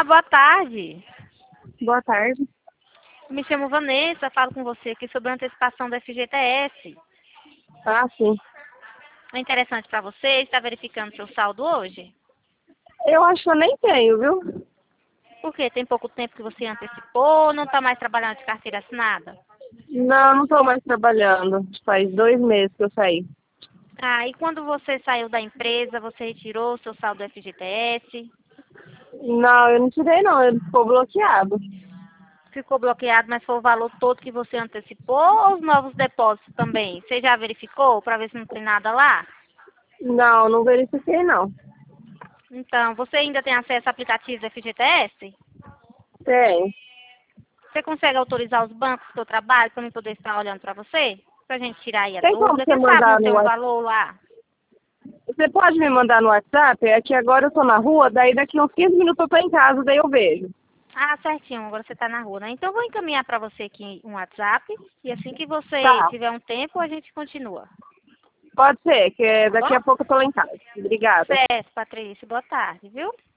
boa tarde. Boa tarde. Me chamo Vanessa, falo com você aqui sobre a antecipação do FGTS. Ah, sim. É interessante para você? Está verificando seu saldo hoje? Eu acho que eu nem tenho, viu? Por quê? Tem pouco tempo que você antecipou, não está mais trabalhando de carteira assinada? Não estou mais trabalhando. Faz 2 meses que eu saí. Ah, e quando você saiu da empresa, você retirou o seu saldo do FGTS? Não, eu não tirei não, ele ficou bloqueado. Ficou bloqueado, mas foi o valor todo que você antecipou ou os novos depósitos também? Você já verificou para ver se não tem nada lá? Não, não verifiquei não. Então, você ainda tem acesso a aplicativos do FGTS? Tem. Você consegue autorizar os bancos do seu trabalho para eu poder estar olhando para você? Para a gente tirar aí a Tem como dúvida. você Quem sabe não mandar tem no um WhatsApp? valor lá? Você pode me mandar no WhatsApp? É que agora eu tô na rua, daí daqui uns 15 minutos eu tô em casa, daí eu vejo. Ah, certinho, agora você está na rua, né? Então eu vou encaminhar para você aqui um WhatsApp e assim que você Tá. tiver um tempo, a gente continua. Pode ser, que Tá daqui bom? a pouco eu tô lá em casa. Obrigada. Certo, Patrícia. Boa tarde, viu?